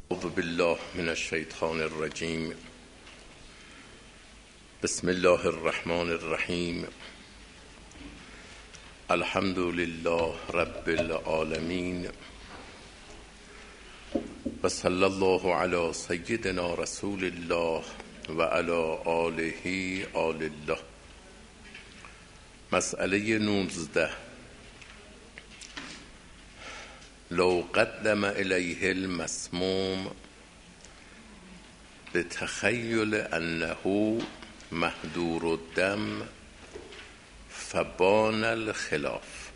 اعوذ بالله من الشیطان الرجیم. بسم الله الرحمن الرحیم. الحمد لله رب العالمین و صلی الله علی سیدنا رسول الله و علی آله آل الله. مسئله 19. لو قدم الیه المسموم بتخیل انه محدور الدم فبان الخلاف.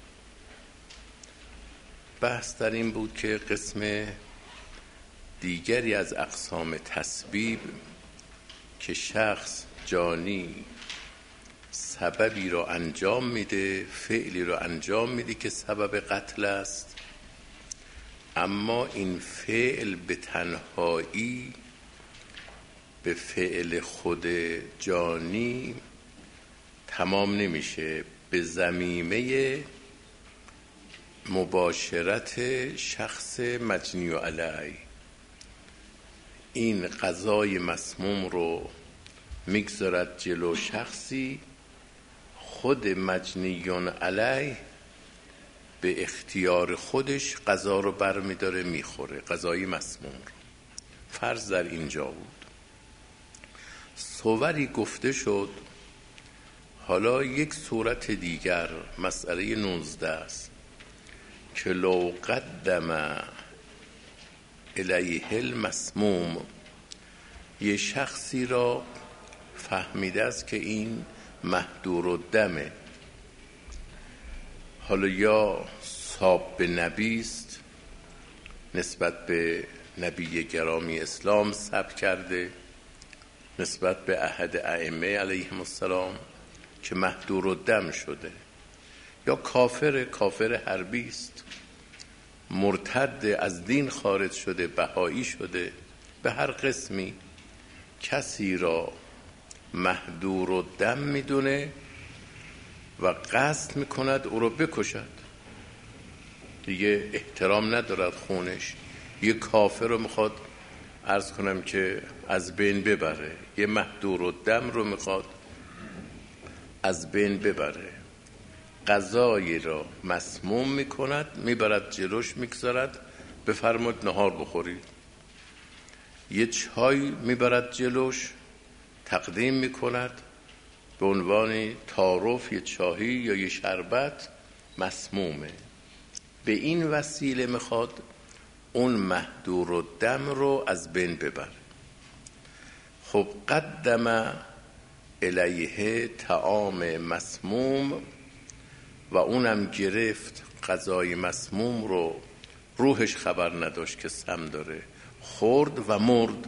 بحث در این بود که قسم دیگری از اقسام تسبیب که شخص جانی سببی را انجام میده، فعلی را انجام میده که سبب قتل است، اما این فعل به تنهایی به فعل خود جانی تمام نمیشه، به ضمیمه مباشرت شخص مجنی علیه این قضای مسموم رو میگذارد جلو شخصی، خود مجنیون علیه به اختیار خودش غذا رو برمیداره میخوره، غذای مسموم رو. فرض در اینجا بود. صوری گفته شد. حالا یک صورت دیگر، مسئله 19 است که لو قدم الیه المسموم، یه شخصی را فهمیده است که این محدور الدمه، حالا یا صاب به نبی است، نسبت به نبی گرامی اسلام صبر کرده، نسبت به احد ائمه علیهم السلام که محدور الدم شده، یا کافر حربی است، مرتد از دین خارج شده، بهایی شده، به هر قسمی کسی را محدور الدم میدونه و قصد میکند او رو بکشد، دیگه احترام ندارد خونش. یه کافر رو میخواد عرض کنم که از بین ببره، یه محدور الدم رو میخواد از بین ببره، غذایی را مسموم میکند، میبرد جلوش میگذارد، بفرمود نهار بخورید. یه چای میبرد جلوش تقدیم میکند به عنوان تعارف، یه چاهی یا یه شربت مسمومه. به این وسیله میخواد اون محدور الدم رو از بین ببره. خب قدم الیه طعام مسموم و اونم گرفت غذای مسموم رو، روحش خبر نداشت که سم داره، خورد و مرد.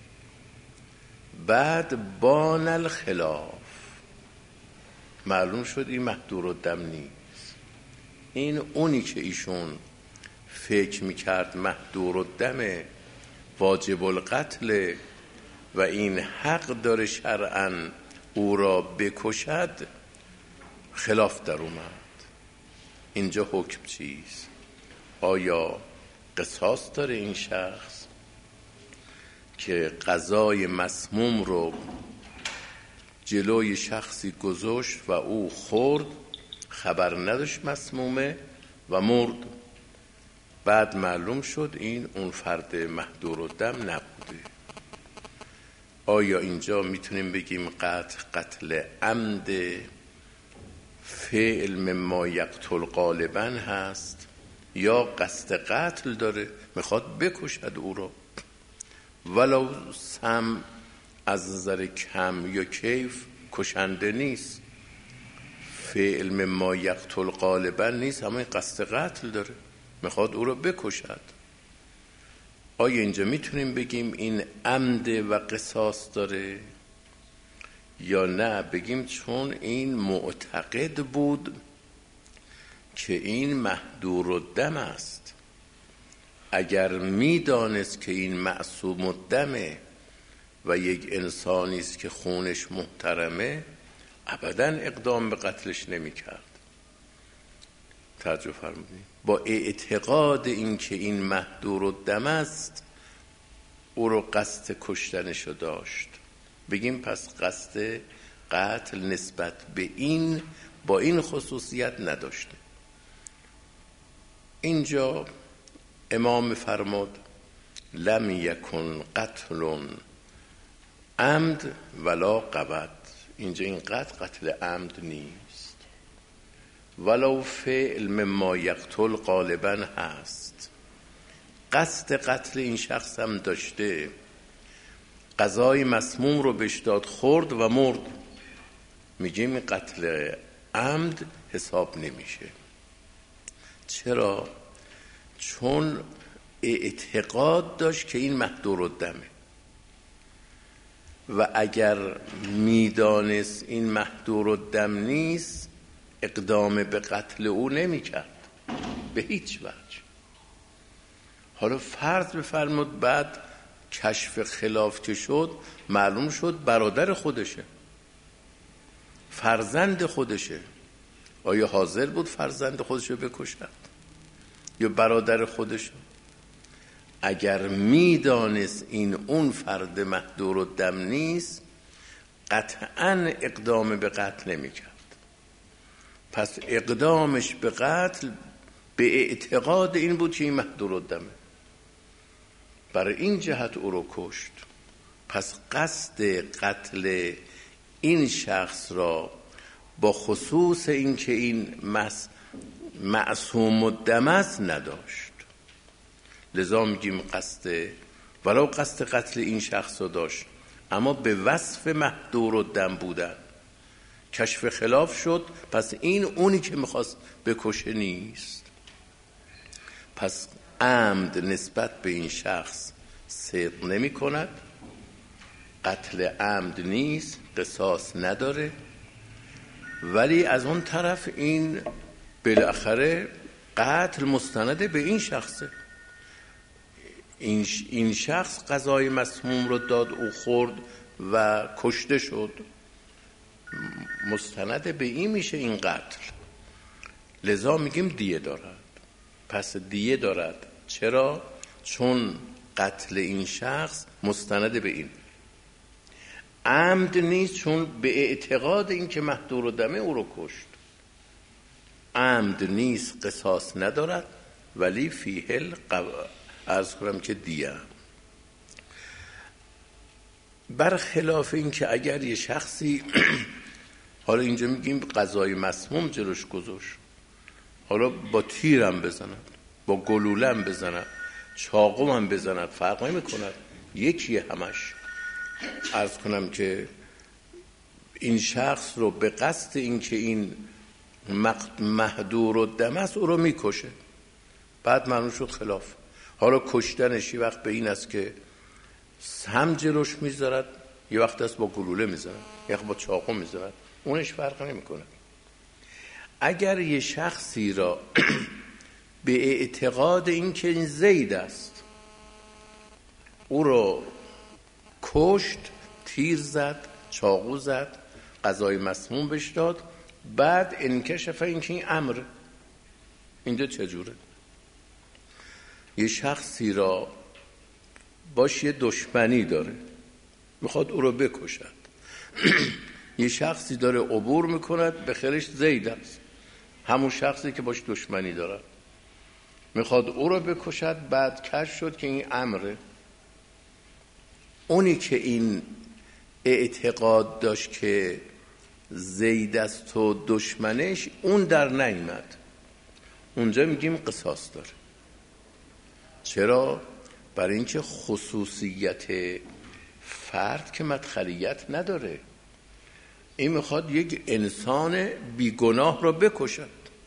بعد بان الخلاف، معلوم شد این محدور الدم نیست، این اونی که ایشون فکر میکرد محدور الدم واجب القتل و این حق داره شرعاً او را بکشد، خلاف در اومد. اینجا حکم چیست؟ آیا قصاص داره این شخص که غذای مسموم رو جلوی شخصی گذاشت و او خورد، خبر نداشت مسمومه و مرد، بعد معلوم شد این اون فرد محدور الدم نبوده؟ آیا اینجا میتونیم بگیم قتل عمد فعل مما یقتل غالبا هست، یا قصد قتل داره، میخواد بکشد او رو، ولو سم از نظر کم یا کیف کشنده نیست، فعل مما یقتل غالبا نیست، اما قصد قتل داره، میخواد او رو بکشد. آیا اینجا میتونیم بگیم این عمد و قصاص داره یا نه بگیم چون این معتقد بود که این محدور الدم است، اگر میدانست که این معصوم الدمه و یک انسانی است که خونش محترمه، ابدا اقدام به قتلش نمیکرد. توجه فرمودید؟ با اعتقاد این که این محدور الدم است او رو قصد کشتنشو داشت، بگیم پس قصد قتل نسبت به این با این خصوصیت نداشته. اینجا امام فرمود لم یکن قتل عمد ولا قبض. اینجا این قتل عمد نیست، ولو فعل مما یقتل غالبا هست. قصد قتل این شخص هم داشته، غذای مسموم رو بهش داد، خورد و مرد، میگیم این قتل عمد حساب نمیشه. چرا؟ چون اعتقاد داشت که این محظورالدمه و اگر میدانست این محظورالدم نیست اقدام به قتل او نمیکرد به هیچ وجه. حالا فرض بفرمود بعد کشف خلاف که شد معلوم شد برادر خودشه، فرزند خودشه، آیا حاضر بود فرزند خودشو بکشد یا برادر خودشو؟ اگر میدانست این اون فرد محظورالدم نیست قطعاً اقدام به قتل نمیکرد. پس اقدامش به قتل به اعتقاد این بود که این محظورالدمه، برای این جهت او رو کشت. پس قصد قتل این شخص را با خصوص این که این معصوم الدم است نداشت. لذا میگیم ولو قصد قتل این شخص رو داشت اما به وصف محظورالدم بودن کشف خلاف شد، پس این اونی که میخواست بکشه نیست. پس عمد نسبت به این شخص صدق نمی کند، قتل عمد نیست، قصاص نداره. ولی از اون طرف این بالاخره قتل مستنده به این شخصه. این شخص غذای مسموم رو داد، او خورد و کشته شد، مستند به این میشه این قتل. لذا میگیم دیه دارد. پس دیه دارد. چرا؟ چون قتل این شخص مستند به این. عمد نیست چون به اعتقاد این که محظورالدمه او رو کشت. عمد نیست، قصاص ندارد، ولی فیه عرض کنم که دیه. برخلاف این که اگر یه شخصی حالا اینجا میگیم غذای مسموم جلوش گذاشت، حالا با تیرم بزند، با گلولم بزند، چاقو هم بزند، فرق نمی کند، یکیه همش. عرض کنم که این شخص رو به قصد این که این محظورالدم است او رو میکشه، بعد معلوم شد خلاف. حالا کشتنش یه وقت به این است که هم جلوش میذارد، یه وقت است با گلوله میذارد، یه وقت با چاقو میذارد، اونش فرق نمی کنه. اگر یه شخصی را به اعتقاد این که این زید است او رو کشت، تیر زد، چاقو زد، غذای مسموم بهش داد، بعد انکشف این که این امر، اینجا چجوره؟ یه شخصی را باش یه دشمنی داره، میخواد او رو بکشد. یه شخصی داره عبور میکند، به خیرش زید است، همون شخصی که باش دشمنی داره، میخواد او رو بکشد، بعد کشف شد که این امره. اونی که این اعتقاد داشت که زید است و دشمنش، اون در نیامد، اونجا میگیم قصاص داره. چرا؟ برای اینکه خصوصیت فرد که مدخلیت نداره، این میخواد یک انسان بیگناه را بکشد،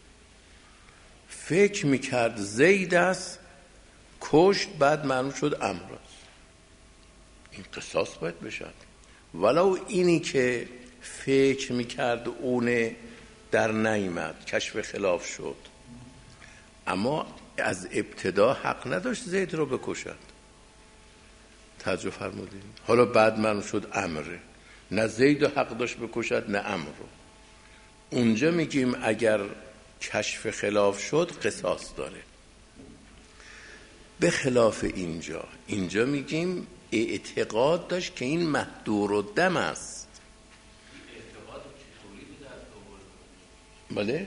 فکر میکرد زید است، کشت، بعد معلوم شد امر است، این قصاص باید بشد. ولو اینی که فکر میکرد اونه در نیامد، کشف خلاف شد، اما از ابتدا حق نداشت زید رو بکشد. توجه فرمودین؟ حالا بعد معلوم شد امره، نه زید حق داشت بکشد نه امر رو. اونجا میگیم اگر کشف خلاف شد قصاص داره. به خلاف اینجا میگیم اعتقاد داشت که این مهدور الدم است. بله؟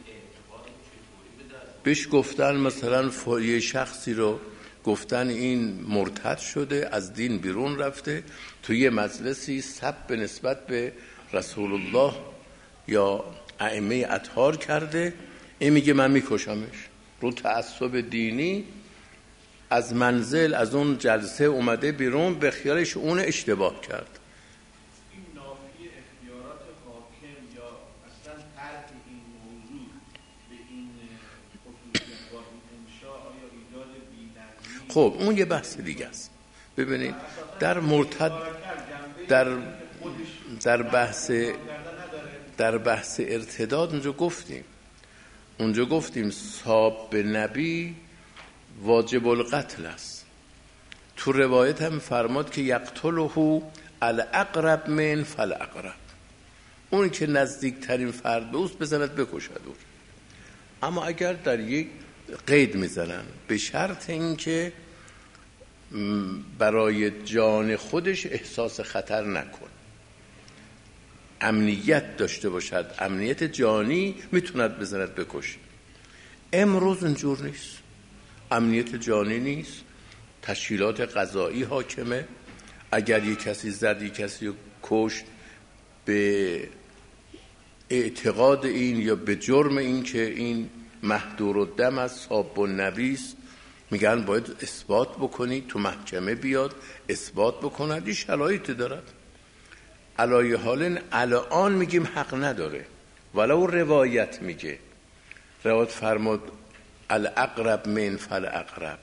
بهش گفتن مثلا یه شخصی رو گفتن این مرتد شده، از دین بیرون رفته، توی یه مجلسی سب به نسبت به رسول الله یا ائمه اطهار کرده، این میگه من میکشمش. رو تعصب دینی از منزل، از اون جلسه اومده بیرون، به خیالش اون اشتباه کرد. این نافی اختیارات حاکم یا اصلا طرح این موضوع به این خصوصیت با انشاء آیا ایجاد بی‌نظمی؟ خب اون یه بحث دیگه است. ببینید در مرتد در بحث ارتداد اونجا گفتیم ساب به نبی واجب القتل است. تو روایت هم فرماد که یقتله الاقرب من فالاقرب، اون که نزدیکترین فرد به اوست بزند بکشد او. اما اگر در یک قید میزنن به شرط اینکه برای جان خودش احساس خطر نکن، امنیت داشته باشد، امنیت جانی، میتوند بزند بکشه. امروز اینجور نیست، امنیت جانی نیست، تشکیلات قضایی حاکمه. اگر یک کسی زد، یک کسی رو کشت به اعتقاد این یا به جرم این که این مهدور الدم از ساب النبی است، میگن باید اثبات بکنی، تو محکمه بیاد اثبات بکند. این شرایط دارد. علای حال الان میگیم حق نداره، ولو روایت میگه، روایت فرمود الاقرب من فالاقرب،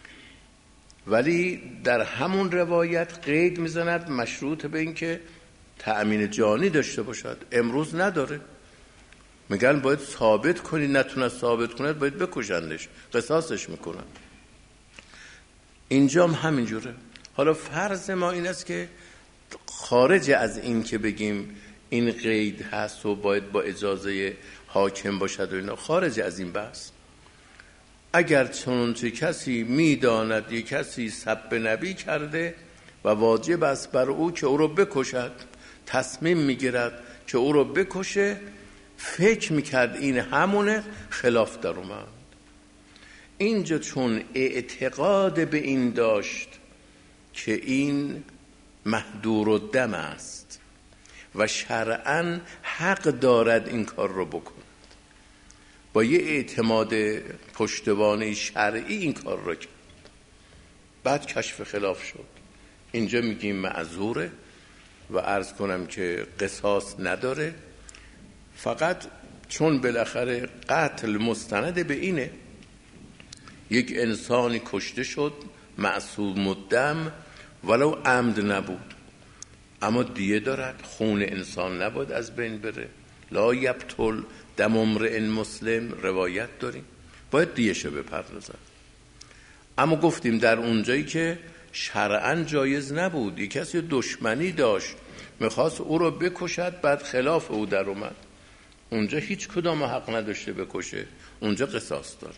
ولی در همون روایت قید میزند مشروط به این که تأمین جانی داشته باشد. امروز نداره، میگن باید ثابت کنی، نتونه ثابت کنه باید بکشندش، قصاصش میکنن. اینجا هم همینجوره. حالا فرض ما این است که خارج از این که بگیم این قید هست و باید با اجازه حاکم باشد و اینا، خارج از این بحث، اگر چنانچه کسی میداند یک کسی سب نبی کرده و واجب است بر او که او رو بکشد، تصمیم میگیرد که او رو بکشه، فکر میکرد این همونه، خلاف در اومد. اینجا چون اعتقاد به این داشت که این مهدور الدم است و شرعاً حق دارد این کار رو بکند، با یه اعتماد پشتوانه شرعی این کار رو کرد، بعد کشف خلاف شد. اینجا میگیم معذوره و عرض کنم که قصاص نداره، فقط چون بالاخره قتل مستند به اینه، یک انسانی کشته شد معصوم الدم ولو عمد نبود، اما دیه دارد، خون انسان نباید از بین بره. لا یبطل دم امرئ مسلم، روایت داریم، باید دیهشو بپردازد. اما گفتیم در اونجایی که شرعاً جایز نبود، یک کسی دشمنی داشت میخواست او رو بکشد، بعد خلاف او در اومد، اونجا هیچ کدام حق نداشته بکشه، اونجا قصاص داره.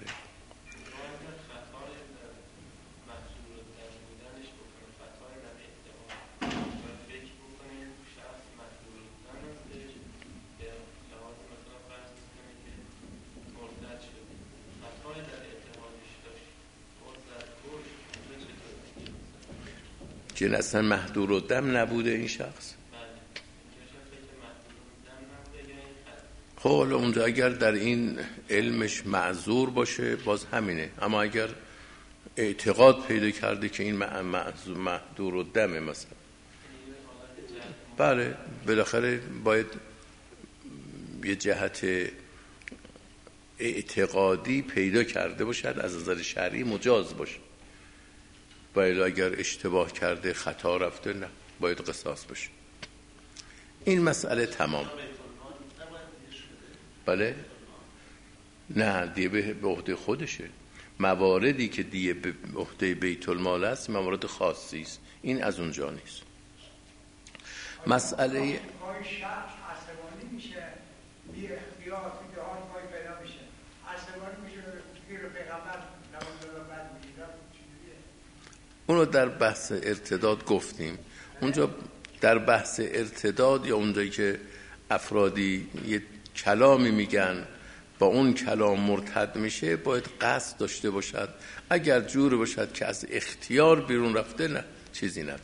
که اصلا مهدور الدم نبوده این شخص. خب حالا اونجا اگر در این علمش معذور باشه باز همینه، اما اگر اعتقاد پیدا کرده که این مهدور الدمه مثلا، بله بالاخره باید یه جهت اعتقادی پیدا کرده باشد، از نظر شرعی مجاز باشه. باید اگر اشتباه کرده، خطا رفته، نه باید قصاص بشه. این مسئله تمام. بله نه، دیه به عهده خودشه. مواردی که دیه به عهده بیت المال است موارد خاصی است، این از اونجا نیست. مسئله شخص عصبانی میشه، بی اختیار توی حال پای پیدا میشه، عصبانی میشه، گیر پیغمبر نماز رو بعد میگیرد، چی اونو در بحث ارتداد گفتیم. اونجا در بحث ارتداد یا اونجایی که افرادی یه کلامی میگن با اون کلام مرتد میشه، باید قصد داشته باشد. اگر جور باشد که از اختیار بیرون رفته، نه چیزی نداره.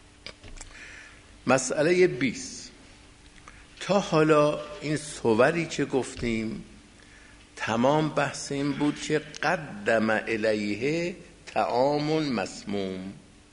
مسئله 20. تا حالا این صوری که گفتیم تمام بحث این بود که قدم الیه طعام مسموم.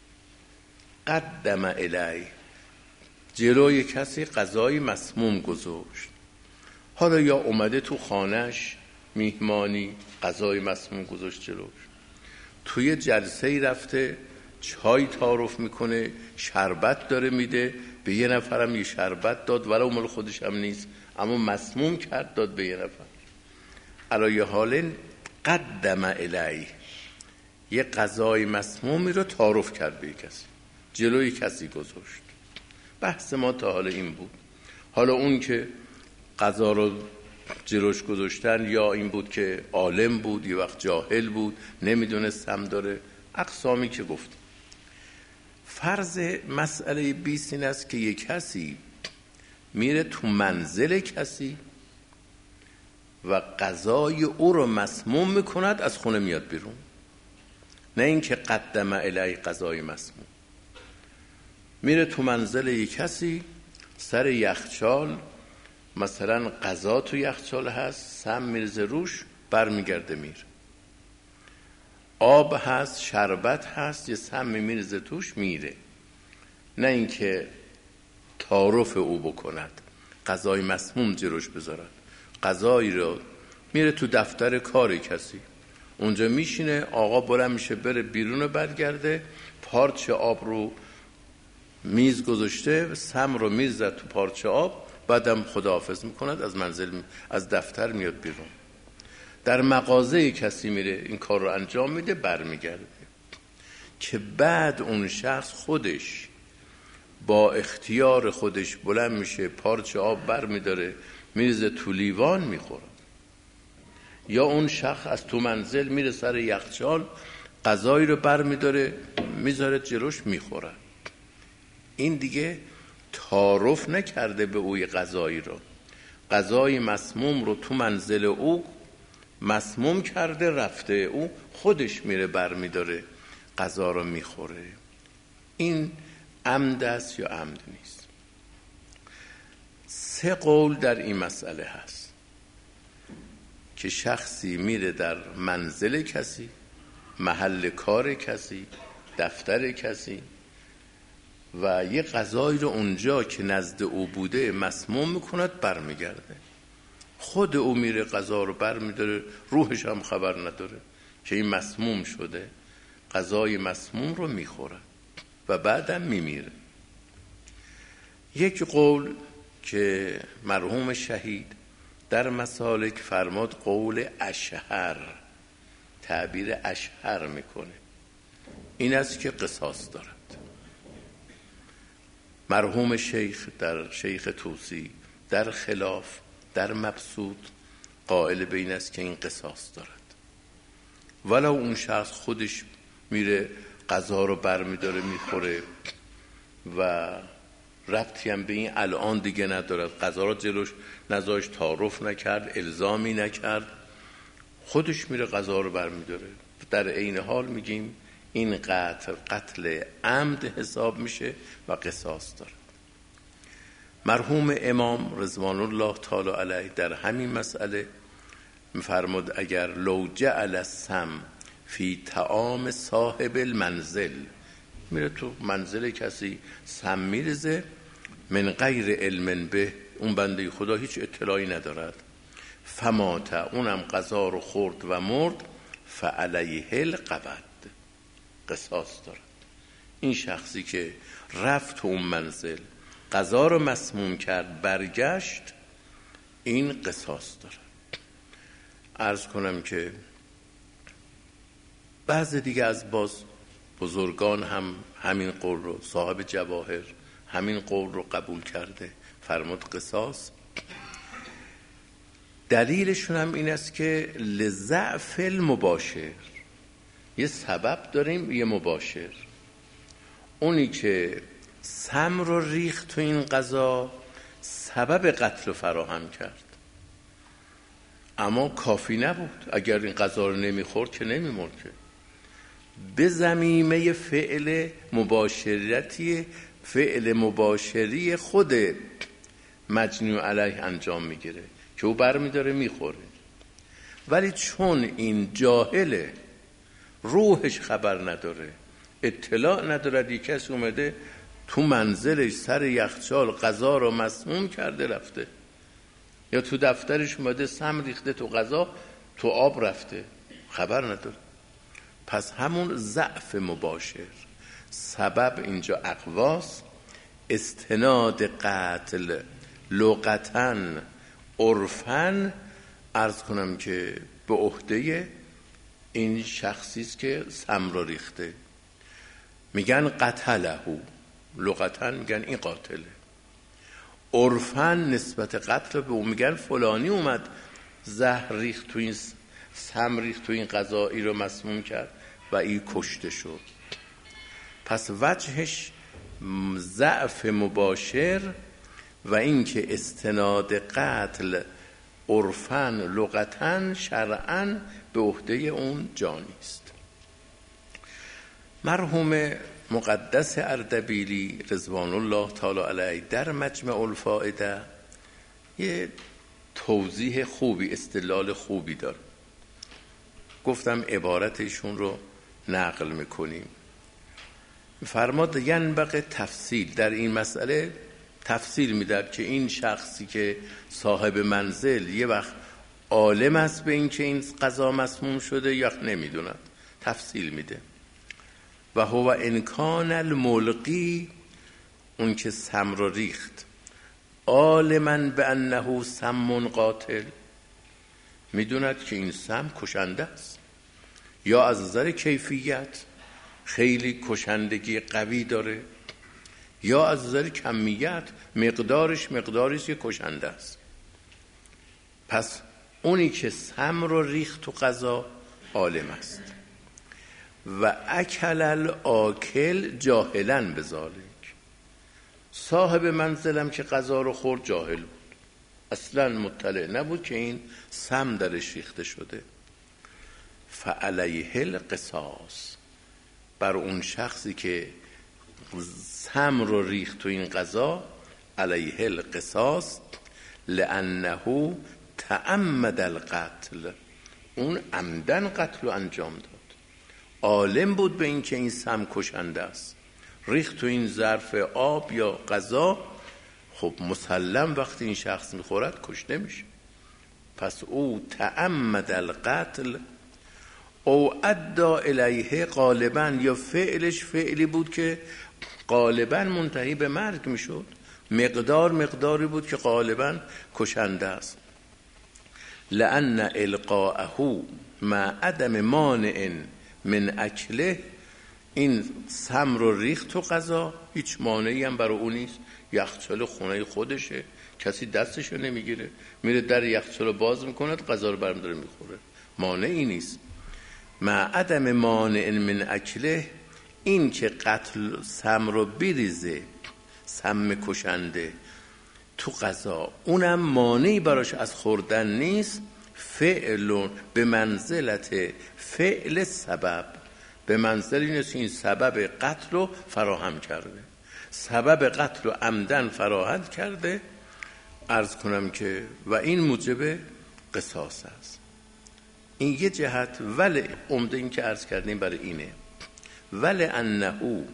قدم الیه، جلوی کسی غذای مسموم گذاشت. حالا یا اومده تو خانهش میهمانی غذای مسموم گذاشت جلوش، توی جلسه رفته چای تعارف میکنه، شربت داره میده، به یه نفرم یه شربت داد ولو مال خودش هم نیست، اما مسموم کرد داد به یه نفر. علای حال قدم الیه، یه غذای مسمومی رو تعارف کرد به کسی، جلوی کسی گذاشت. بحث ما تا حالا این بود. حالا اون که غذا رو جلوش گذاشتن، یا این بود که عالم بود، یه وقت جاهل بود، نمیدونست هم داره، اقسامی که گفت. فرض مسئله 20 این است که یک کسی میره تو منزل کسی و غذای او رو مسموم میکند، از خونه میاد بیرون. نه اینکه قدم الیه غذای مسموم. میره تو منزل یک کسی، سر یخچال مثلا غذا تو یخچال هست، سم میرزه روش، برمیگرده میره. آب هست، شربت هست، یه سم میرزه توش میره. نه اینکه تعارف او بکند، غذای مسموم جلوش بذارد. غذایی رو میره تو دفتر کار کسی، اونجا میشینه، آقا بلند میشه بره بیرون و برگرده، پارچه آب رو میز گذاشته، سم رو میزد تو پارچه آب، بعدم خداحافظ میکند، از منزل از دفتر میاد بیرون. در مغازه کسی میره این کار رو انجام میده، برمیگرده. که بعد اون شخص خودش با اختیار خودش بلند میشه، پارچه آب بر میداره، میرزه تو لیوان میخوره. یا اون شخص از تو منزل میره سر یخچال، غذایی رو بر میداره میذاره جلوش میخوره. این دیگه تعارف نکرده به اوی غذایی رو، غذای مسموم رو تو منزل او مسموم کرده، رفته، او خودش میره بر میداره غذا رو میخوره. این عمد است یا عمد نیست؟ 3 قول در این مسئله هست که شخصی میره در منزل کسی، محل کار کسی، دفتر کسی و یه غذایی رو اونجا که نزد او بوده مسموم میکند، برمیگرده. خود او میره غذا رو برمیداره، روحش هم خبر نداره که این مسموم شده، غذای مسموم رو میخوره و بعدم میمیره. یک قول که مرحوم شهید در مسالک فرماد قول اشهر، تعبیر اشهر میکنه، این است که قصاص دارد. مرحوم شیخ در شیخ طوسی در خلاف در مبسوط قائل به این است که این قصاص دارد. ولو اون شخص خودش میره غذا رو برمیداره میخوره و ربطی هم به این الان دیگه ندارد، غذا رو جلوش نذاشت، تعارف نکرد، الزامی نکرد، خودش میره غذا رو برمیداره، در عین حال میگیم این قتل عمد حساب میشه و قصاص داره. مرحوم امام رضوان الله تعالی علیه در همین مسئله میفرمود اگر لو جعل السم فی طعام صاحب المنزل، میره تو منزل کسی سم میرزه، من غیر علم به، اون بنده خدا هیچ اطلاعی ندارد، فمات، اونم غذا رو خورد و مرد، فعلیه القبد، قصاص دارد. این شخصی که رفت تو اون منزل غذا رو مسموم کرد برگشت، این قصاص دارد. عرض کنم که بعض دیگه از باز بزرگان هم همین قول رو، صاحب جواهر همین قول رو قبول کرده، فرمود قصاص. دلیلشون هم این است که لضعف المباشر، یه سبب داریم یه مباشر. اونی که سم رو ریخت تو این غذا سبب قتل رو فراهم کرد، اما کافی نبود. اگر این غذا رو نمیخورد که نمیمرد که. به ضمیمه فعل مباشری خود مجنی علیه انجام میگیره که او برمیداره میخوره. ولی چون این جاهله، روحش خبر نداره، اطلاع نداره، یک کسی اومده تو منزلش سر یخچال غذا رو مسموم کرده رفته، یا تو دفترش اومده سم ریخته تو غذا، تو آب رفته، خبر نداره. پس همون ضعف مباشر سبب اینجا اقواس، استناد قتل لغتاً عرفاً عرض کنم که به عهده این شخصی است که سم را ریخته. میگن قتله، لغتاً میگن این قاتله، عرفاً نسبت قتل به اون میگن فلانی اومد زهر ریخت تو این سم ریخت تو این غذا، ای رو مسموم کرد و این کشته شد. پس وجهش ضعف مباشر و اینکه استناد قتل عرفاً لغتاً شرعاً به عهده اون جانی است. مرحوم مقدس اردبیلی رضوان الله تعالی علیه در مجمع الفائده یه توضیح خوبی، استدلال خوبی داره. گفتم عبارتشون رو نقل میکنیم. فرماد ینبغی تفصیل، در این مسئله تفصیل میداد که این شخصی که صاحب منزل یه وقت عالم است به این که این غذا مسموم شده یا نمیدوند، تفصیل میده. و هو انکان الملقی، اون که سم رو ریخت، عالما به انه سم قاتل، میدوند که این سم کشنده است، یا از نظر کیفیت خیلی کشندگی قوی داره، یا از نظر کمیت مقدارش که کشنده است. پس اونی که سم رو ریخت تو غذا عالم است. و اکل الاکل جاهلا بذالک، صاحب منزلم که غذا رو خورد جاهل بود، اصلا مطلع نبود که این سم درش ریخته شده. فعلیه القصاص، بر اون شخصی که سم رو ریخت تو این غذا علیه القصاص، لانه تعمد القتل، اون عمدن قتل رو انجام داد، عالم بود به این که این سم کشنده است، ریخت تو این ظرف آب یا غذا، خب مسلم وقتی این شخص میخورد کشته میشه. پس او تعمد القتل او ادى الیه غالبا، یا فعلش فعلی بود که غالبا منتهی به مرگ میشد، مقداری بود که غالبا کشنده است. لأن القاءه مع عدم مانع من اکله، این سم رو ریخت تو غذا، هیچ مانعی هم برای اون نیست، یخچال خونه خودشه، کسی دستشو نمیگیره، میره در یخچال رو باز میکنه، غذا رو برمی داره میخوره، مانعی نیست. مع عدم مانع من اکله، این که قتل سم رو بریزه، سم کشنده تو غذا، اونم مانعی براش از خوردن نیست. فعل به منزلت فعل سبب، به منزل نیست این سبب قتل رو فراهم کرده، سبب قتل رو عمدن فراهم کرده. عرض کنم که و این موجب قصاص است. این یه جهت. ولی عمده این که عرض کردیم برای اینه، ولی انه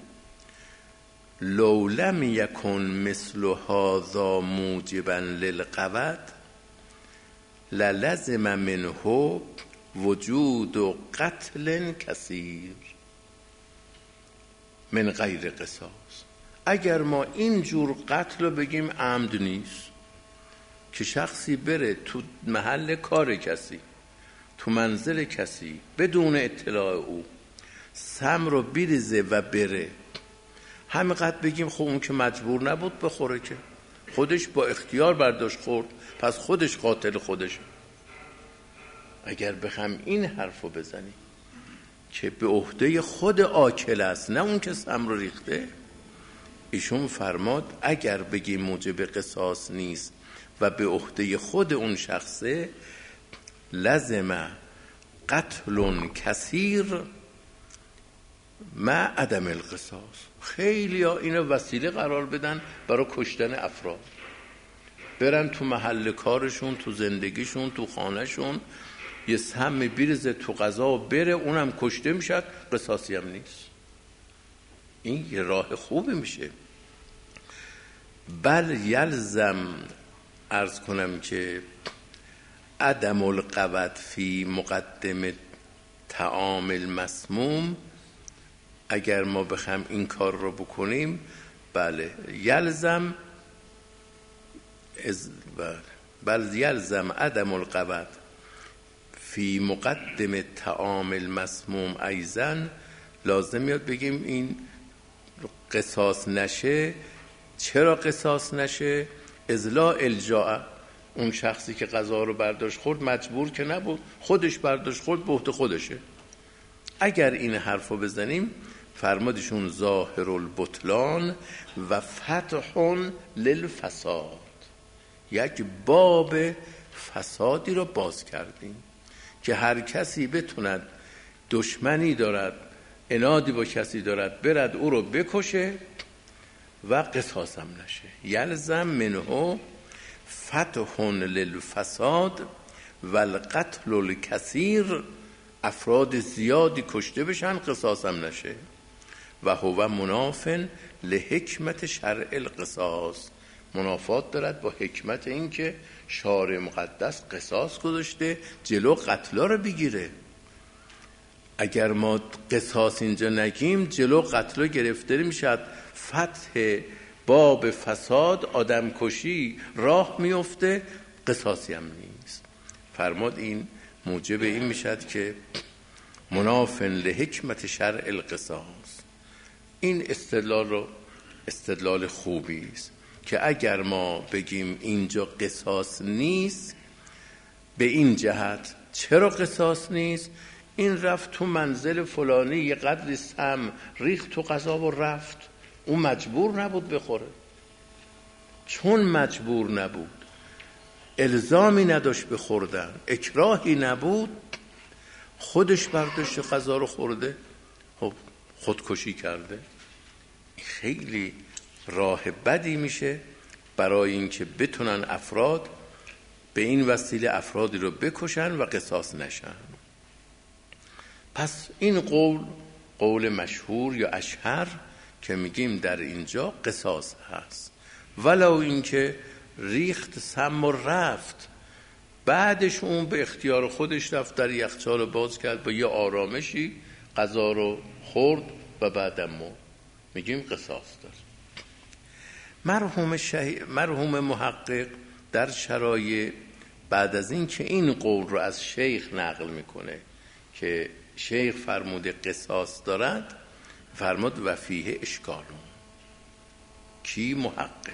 لو لم یکن مثل هذا موجبا للقود للزم منه وجود قتل کثیر من غیر قصاص. اگر ما این جور قتل رو بگیم عمد نیست، که شخصی بره تو محل کار کسی، تو منزل کسی، بدون اطلاع او سم رو بریزه و بره، همینقدر بگیم خب اون که مجبور نبود بخوره، که خودش با اختیار برداشت خورد، پس خودش قاتل خودشه. اگر بخوام این حرفو بزنیم که به عهده خود آکل است، نه اون که سم رو ریخته. ایشون فرماد اگر بگیم موجب قصاص نیست و به عهده خود اون شخصه، لزم قتل کثیر مع عدم القصاص. خیلی ها اینو وسیله قرار بدن برای کشتن افراد، برن تو محل کارشون، تو زندگیشون، تو خانهشون یه سم بیرزه تو غذا و بره، اونم کشته میشه، قصاصی هم نیست. این یه راه خوبی میشه. بل یلزم، عرض کنم که عدم القود فی مقدم طعام المسموم، اگر ما بخوایم این کار رو بکنیم، بله یلزم بل یلزم عدم القود فی مقدم طعام المسموم ایزن، لازم میاد بگیم این قصاص نشه. چرا قصاص نشه؟ ازلا الجاء، اون شخصی که غذا رو برداشت خورد مجبور که نبود، خودش برداشت خورد، به عهده خودشه. اگر این حرفو بزنیم، فرمادشون ظاهر البطلان و فتح للفساد، یک باب فسادی رو باز کردیم که هر کسی بتوند دشمنی دارد، عنادی با کسی دارد، برد او رو بکشه و قصاص هم نشه. یلزم منه فتح للفساد و القتل الکثیر، افراد زیادی کشته بشن، قصاص هم نشه. و هو منافن لحکمت شرع القصاص، منافات دارد با حکمت این که شارع مقدس قصاص گذاشته جلو قتلا رو بگیره. اگر ما قصاص اینجا نگیم، جلو قتلا گرفته میشد، فتح باب فساد، آدم کشی راه میفته، قصاصی هم نیست. فرماد این موجب این میشد که منافن لحکمت شرع القصاص. این استدلال خوبی است که اگر ما بگیم اینجا قصاص نیست، به این جهت چرا قصاص نیست؟ این رفت تو منزل فلانی، یه قدری سم ریخت تو غذا و رفت، اون مجبور نبود بخوره. چون مجبور نبود، الزامی نداشت بخوردن، اکراهی نبود، خودش برداشت غذا رو خورده، خب خودکشی کرده. خیلی راه بدی میشه برای اینکه بتونن افراد به این وسیله افرادی رو بکشن و قصاص نشن. پس این قول مشهور یا اشهر که میگیم در اینجا قصاص هست، ولو اینکه ریخت سم و رفت، بعدش اون به اختیار خودش رفت در یخچال باز کرد، با یه آرامشی غذا رو خورد و بعدم میگیم قصاص داره. مرحوم محقق در شرایع بعد از این که این قول رو از شیخ نقل میکنه که شیخ فرموده قصاص دارد، فرمود و فیه اشکالون. کی؟ محقق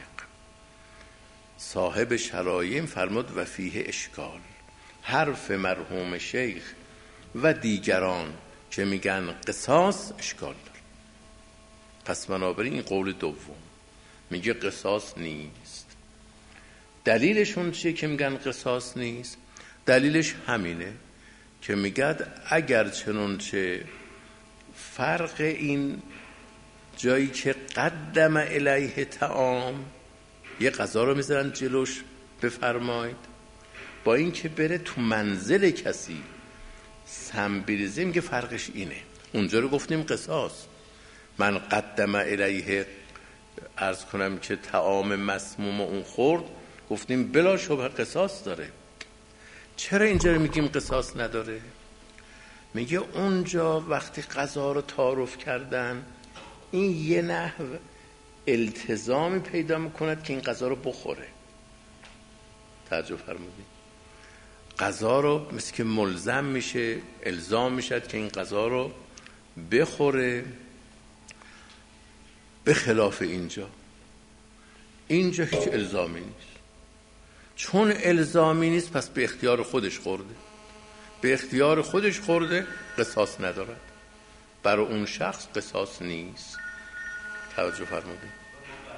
صاحب شرایع فرمود و فیه اشکال. حرف مرحوم شیخ و دیگران که میگن قصاص اشکال داره. پس بنابراین این قول دوم میگه قصاص نیست. دلیلشون چیه که میگن قصاص نیست؟ دلیلش همینه که میگد اگر چنانچه فرق این جایی که قدم الیه طعام، یه غذا رو میذارن جلوش بفرمایید، با این که بره تو منزل کسی سم بریزه، میگه فرقش اینه. اونجا رو گفتیم قصاص، من قدم الیه عرض کنم که طعام مسموم اون خورد، گفتیم بلا شبه قصاص داره. چرا اینجا رو میگیم قصاص نداره؟ میگه اونجا وقتی غذا رو تعارف کردن، این یه نحو التزامی پیدا میکند که این غذا رو بخوره. توجه فرمودید؟ غذا رو مثل که ملزم میشه، الزام میشد که این غذا رو بخوره. به خلاف اینجا هیچ الزامی نیست. چون الزامی نیست، پس به اختیار خودش خورده. به اختیار خودش خورده، قصاص ندارد. برای اون شخص قصاص نیست. توجه فرمودید؟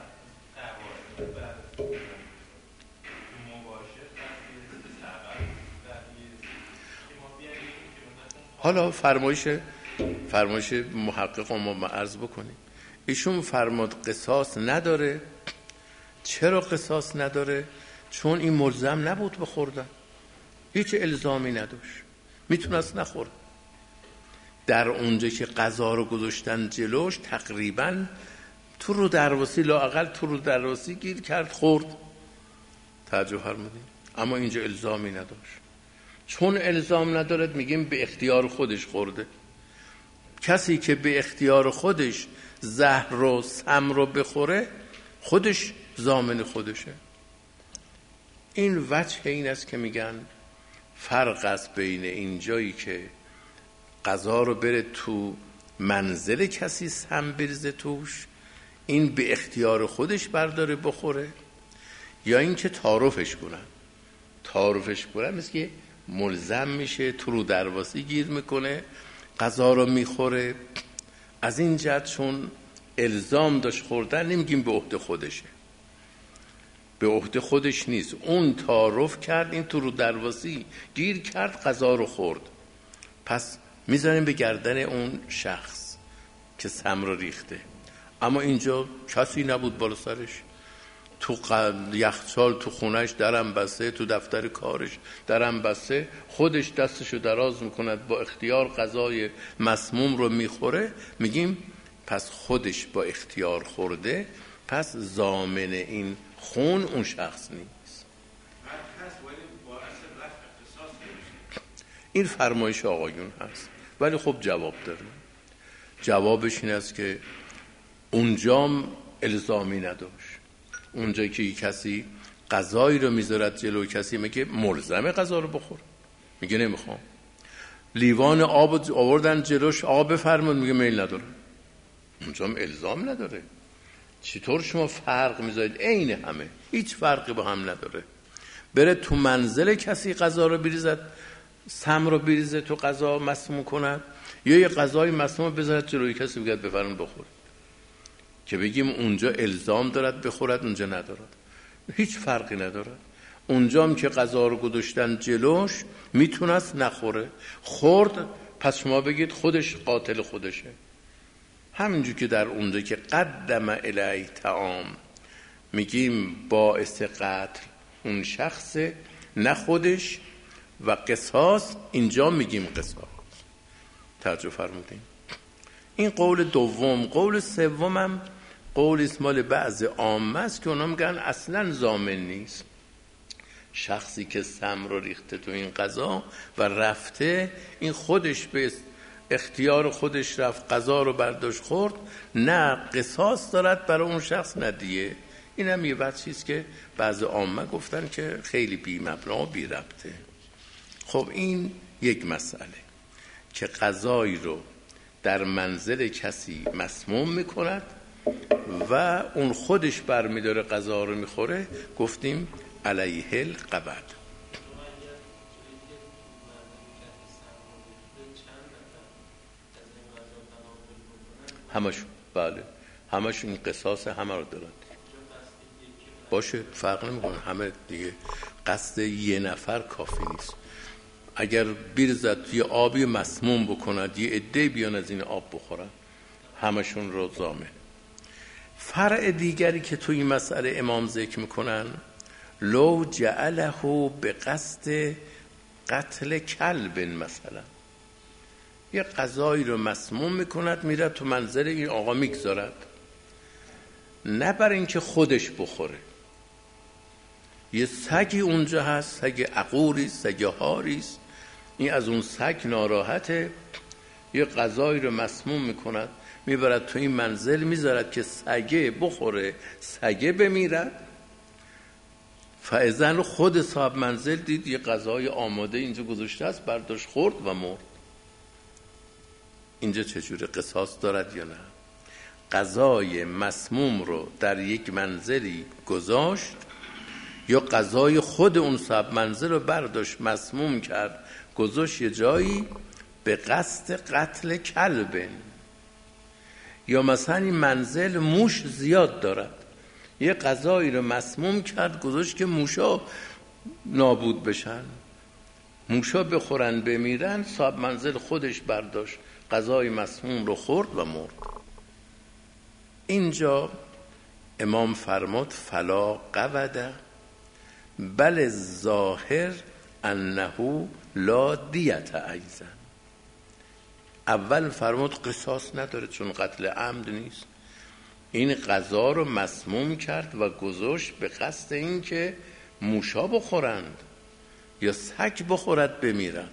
حالا فرمایش محقق ما عرض بکنیم. ایشون فرمود قصاص نداره. چرا قصاص نداره؟ چون این ملزم نبود به خوردن، هیچ الزامی نداشت، میتونست نخوره. در اونجا که غذا رو گذاشتن جلوش تقریبا تو رو درواسی، لااقل تو رو درواسی گیر کرد، خورد. توجه فرمودید؟ اما اینجا الزامی نداشت. چون الزام ندارد میگیم به اختیار خودش خورده. کسی که به اختیار خودش زهر رو سم رو بخوره خودش ضامن خودشه. این وجه این است که میگن فرق است بین این جایی که غذا رو بره تو منزل کسی سم بریزه توش، این به اختیار خودش برداره بخوره، یا این که تعارفش کنن مثل که ملزم میشه، تو رو درواسی گیر میکنه، غذا رو میخوره. از این جهت چون الزام داشت خوردن نمیگیم به عهده خودشه، به عهده خودش نیست، اون تعارف کرد، این تو رو درواسی گیر کرد، غذا رو خورد، پس میذاریم به گردن اون شخص که سم رو ریخته. اما اینجا کسی نبود بالا سرش، تو یخچال تو خونش درم بسته، تو دفتر کارش درم بسته، خودش دستشو دراز میکند با اختیار غذای مسموم رو میخوره، میگیم پس خودش با اختیار خورده، پس ضامن این خون اون شخص نیست. این فرمایش آقایون هست، ولی خب جواب داره. جوابش این است که اونجام الزامی نداشت. اونجا که کسی غذایی رو میذارد جلو کسی، میگه ملزمه غذا رو بخور، میگه نمیخوام. لیوان آب آوردن جلوش، آب بفرمود، میگه میل نداره. اونجام الزام نداره. چطور شما فرق میذارید؟ عین همه، هیچ فرقی با هم نداره. بره تو منزل کسی غذا رو بریزد، سم رو بریزه تو غذا مسموم کند، یا یه غذای مسموم بذارد جلوی کسی بگید بفرمایید بخورید، که بگیم اونجا الزام دارد بخورد، اونجا ندارد. هیچ فرقی ندارد. اونجام که غذا رو گذاشتن جلوش میتونست نخوره، خورد، پس شما بگید خودش قاتل خودشه. همینجور که در اونجا که قدم الیه طعام میگیم باعث قتل اون شخص نه خودش، و قصاص اینجا میگیم قصاص. توجه فرمودین؟ این قول دوم. قول سومم قول اسمال بعض عامه است که اونا میگن اصلا ضامن نیست. شخصی که سم رو ریخته تو این غذا و رفته، این خودش به اختیار خودش رفت غذا رو برداشت خورد، نه قصاص دارد برای اون شخص نه دیه. این هم یه بحثی است که بعض عامه گفتن که خیلی بی مبنا و بی ربطه. خب این یک مسئله که غذایی رو در منزل کسی مسموم میکند و اون خودش برمیداره غذا رو میخوره، گفتیم علیه القبض. همشون، بله همشون این قصاص همه رو دارن. باشه فرق نمیکنه، همه دیگه قصد یه نفر کافی نیست. اگر بیرزد یه آبی مسموم بکند، یه عده بیان از این آب بخورن، همشون رو ضامن. فرع دیگری که تو این مسئله امام ذکر میکنن، لو جعله به قصد قتل کلب، مثلا یه غذایی رو مسموم میکند میره تو منزل این آقا میگذارد، نه برای اینکه خودش بخوره. یه سگی اونجا هست، سگ عقوری، سگ هاریست، این از اون سگ ناراحته، یه غذایی رو مسموم میکند میبرد تو این منزل میذارد که سگه بخوره، سگه بمیرد. فاذن خود صاحب منزل دید یه غذای آماده اینجا گذاشته است، برداشت خورد و مرد. اینجا چجوره؟ قصاص دارد یا نه؟ غذای مسموم رو در یک منزلی گذاشت، یا غذای خود اون صاحب منزل رو برداشت مسموم کرد گذاشت یه جایی به قصد قتل کلب، یا مثلا این منزل موش زیاد دارد، یه غذایی رو مسموم کرد گذاشت که موشا نابود بشن، موشا بخورن بمیرن، صاحب منزل خودش برداشت غذای مسموم رو خورد و مرد. اینجا امام فرمود فلا قود بل ظاهر انه لا دیت ایضا. اول فرمود قصاص نداره چون قتل عمد نیست، این غذا رو مسموم کرد و گذاشت به قصد این که موشا بخورند یا سگ بخورد بمیرند.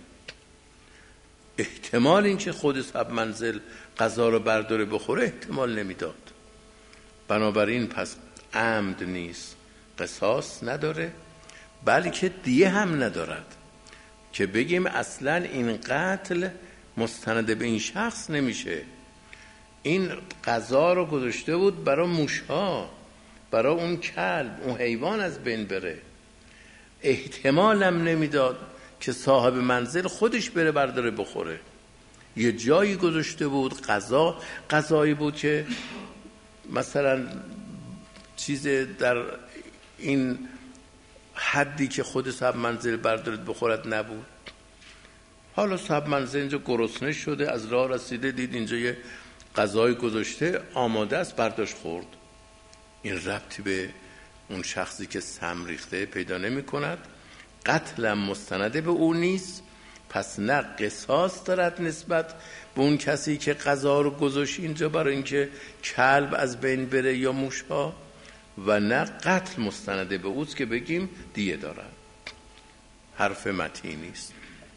احتمال این که خود صاحب منزل غذا رو برداره بخوره احتمال نمیداد. بنابراین پس عمد نیست، قصاص نداره، بلکه دیه هم ندارد که بگیم اصلا این قتل مستند به این شخص نمیشه. این غذا رو گذاشته بود برای موشها، برای اون کلب، اون حیوان از بین بره. احتمالم نمیداد که صاحب منزل خودش بره برداره بخوره. یه جایی گذاشته بود، غذایی بود که مثلا چیز در این حدی که خود صاحب منزل بردارد بخورد نبود. حالا صاحب منزل اینجا گرسنه شده، از راه رسیده دید اینجا یه غذای گذاشته آماده است، برداشت خورد. این ربطی به اون شخصی که سم ریخته پیدا نمی کند، قتلم مستنده به او نیست، پس نه قصاص دارد نسبت به اون کسی که غذا رو گذاشت اینجا برای اینکه کلب از بین بره یا موشها، و نه قتل مستنده به اوست که بگیم دیه دارد. حرف متین نیست.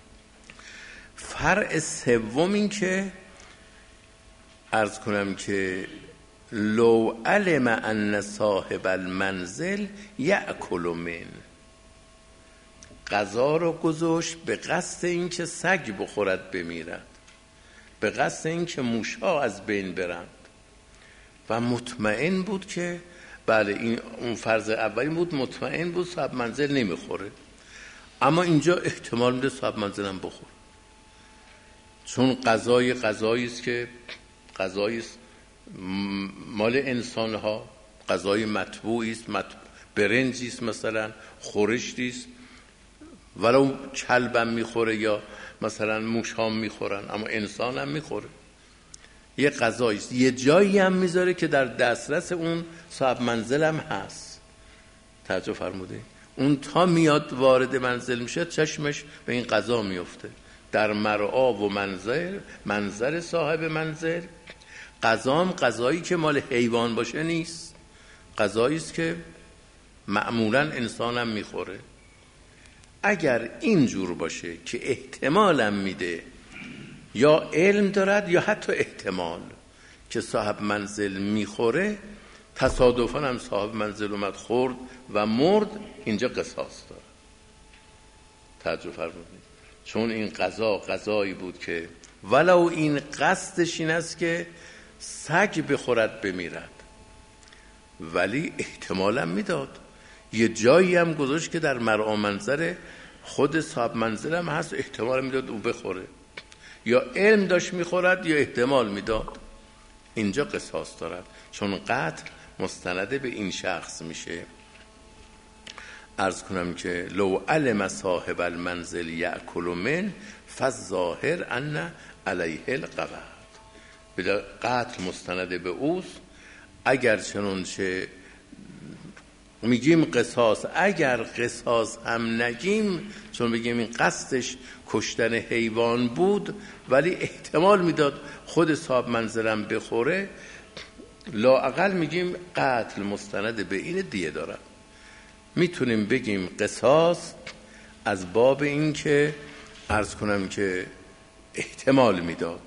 فرع سوم این که عرض کنم که لو علم ان صاحب المنزل یأکل من، غذا رو گذاشت به قصد این که سگ بخورد بمیرد، به قصد این که موشها از بین برند، و مطمئن بود که بله این اون فرض اولی بود، مطمئن بود صاحب منزل نمیخوره، اما اینجا احتمال میده صاحب منزلم بخوره، چون غذایی است که غذایی است مال انسان ها، غذای مطبوعی است، برنجی است، مثلا خورشتی است، ولو کلبم میخوره یا مثلا موش ها میخورن، اما انسان هم میخوره. یه غذایی است، یه جایی هم میذاره که در دسترس اون صاحب منزل هم هست. توجه فرمودید؟ اون تا میاد وارد منزل میشه چشمش به این غذا میفته، در مرعا و منظر صاحب منزل. غذام غذایی که مال حیوان باشه نیست، غذایی است که معمولا انسانم میخوره. اگر اینجور باشه که احتمالم میده یا علم دارد یا حتی احتمال که صاحب منزل میخوره، تصادفاً هم صاحب منزل اومد خورد و مرد، اینجا قصاص داره. توجه فرمودید؟ چون این غذایی بود که ولو این قصدش این است که سگ بخورد بمیرد، ولی احتمالم میداد. یه جایی هم گذاشت که در مرعا منظر خود صاحب منزل هم هست، احتمال میداد او بخوره، یا علم داشت میخورد یا احتمال میداد. اینجا قصاص دارد، چون قتل مستنده به این شخص میشه. عرض کنم که لو علم صاحب المنزل یأکل من فالظاهر ان علیه القود، بلا قتل مستنده به اوست. اگر چنانچه میگیم قصاص، اگر قصاص هم نگیم، چون بگیم این قصدش کشتن حیوان بود، ولی احتمال میداد خود صاحب منزلم بخوره، لااقل میگیم قتل مستند به این دیه دارد. میتونیم بگیم قصاص از باب این که عرض کنم که احتمال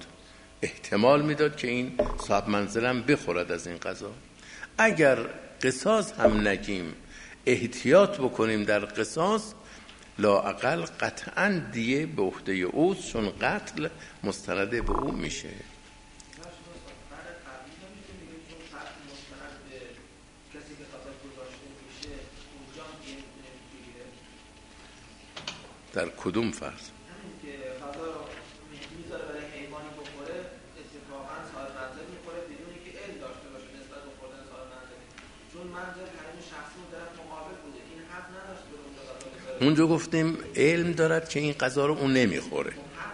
میداد که این صاحب منزلم بخورد از این غذا. اگر قصاص هم نگیم، احتیاط بکنیم در قصاص، لااقل قطعا دیه به عهده اوست، چون قتل مستند به او میشه. در کدوم فرض؟ میذاره برای حیوانی بخوره، اتفاقا صاحب منزل میخوره بدون که اونجا گفتیم علم دارد که این غذا رو اون نمیخوره.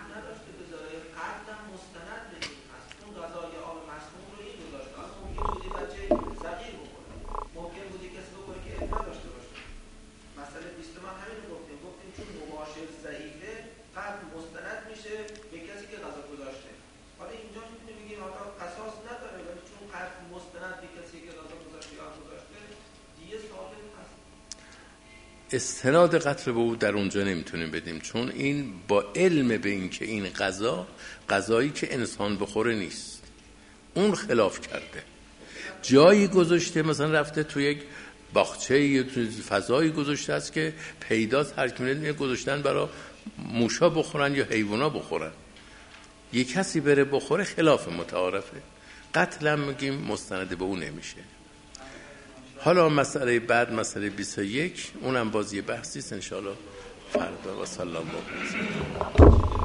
استناد قتل به او در اونجا نمیتونیم بدیم، چون این با علم به این که این غذایی که انسان بخوره نیست، اون خلاف کرده، جایی گذاشته، مثلا رفته تو یک باغچه یا تو فضایی گذاشته است که پیداست، هر کی میره گذاشتن برای موشا بخورن یا حیونا بخورن، یک کسی بره بخوره خلاف متعارفه. قتل هم میگیم مستند به او نمیشه. حالا مسئله بعد، مسئله 21، اونم بازی بحثی است ان شاء الله فردا. و صلی الله علیه و سلم.